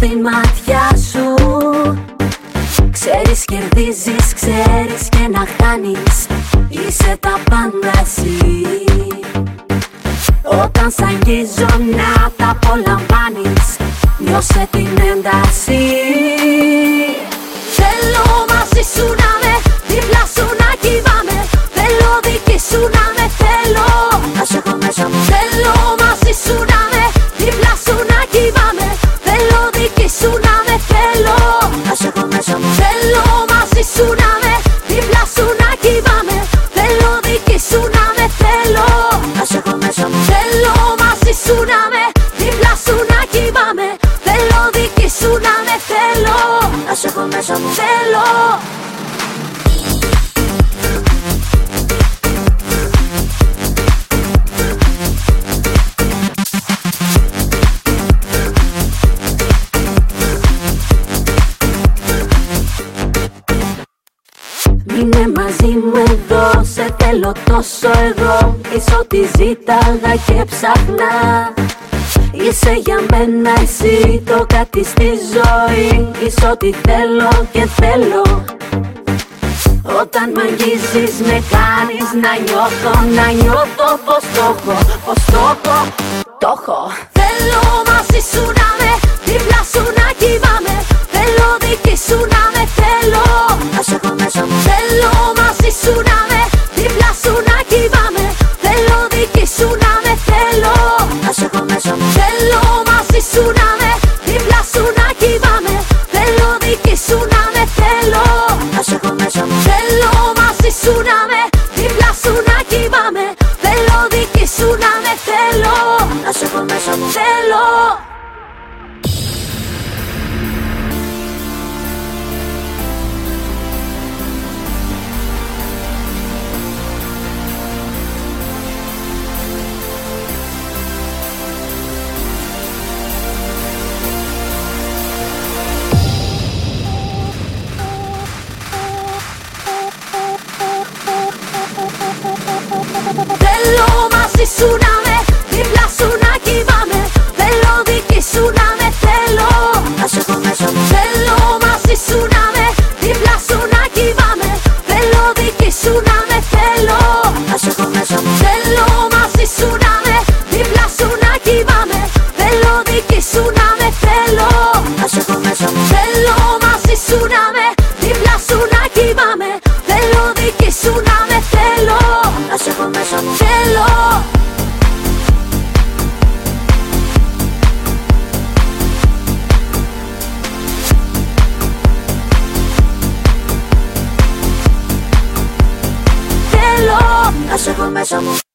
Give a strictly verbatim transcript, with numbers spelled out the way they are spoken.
στη μάτια σου. Ξέρεις κερδίζεις, ξέρεις και να χάνεις. Είσαι τα πάντα εσύ. Όταν σ' αγγίζω να τα απολαμβάνεις. Νιώσε την ένταση. Θέλω μαζί σου να με, δίπλα σου να κοιμάμαι. Θέλω δική σου να με, θέλω να σε έχω μέσα μου. Θέλω μαζί σου να με, δίπλα σου να κοιμάμαι. Θέλω δική σου να με, θέλω να σε έχω μέσα μου. Θέλω μαζί σου να με, δίπλα σου να κοιμάμαι. Θέλω δική σου να με, θέλω να σε έχω μέσα μου. Θέλω μαζί σου να με, δίπλα σου να κοιμάμαι. Θέλω δική σου να με, θέλω να σε έχω μέσα μου. Θέλω. Μείνε μαζί μου εδώ, σε θέλω τόσο εγώ. Είσαι ό,τι ζήταγα και ψάχνα. Είσαι για μένα εσύ το κάτι στη ζωή. Είσαι ό,τι θέλω και θέλω. Όταν μ' αγγίζεις με κάνεις να νιώθω, να νιώθω πως το έχω, πως το έχω, το έχω. Θέλω μαζί σου να με, δίπλα σου να κοιμάμαι. Θέλω δική σου να με, θέλω να σε έχω μέσα μου. Θέλω μαζί σου να με, δίπλα σου να κοιμάμαι. Θέλω δική σου να με, θέλω να σε έχω μέσα μου. Θέλω μαζί σου να με, δίπλα σου να κοιμάμαι. Θέλω δική σου να με, θέλω να σε έχω μέσα μου. Θέλω μαζί σου να με, δίπλα σου να κοιμάμαι. Θέλω δική σου να με, θέλω να σε έχω μέσα μου. Θέλω. Θέλω μαζί σου να με, δίπλα σου να κοιμάμαι. Θέλω δική σου να με, θέλω να σε έχω μέσα μου. Θέλω μαζί σου να με, δίπλα σου να κοιμάμαι. Θέλω δική σου να με, θέλω να σε έχω μέσα μου. Θέλω μαζί σου να με, δίπλα σου να κοιμάμαι. Θέλω δική σου να με, θέλω να σε έχω μέσα μου. Θέλω μαζί σου να με, δίπλα σου να κοιμάμαι. Θέλω δική σου να με, θέλω να σε έχω μέσα μου. Θέλω. Θέλω να σε έχω μέσα μου.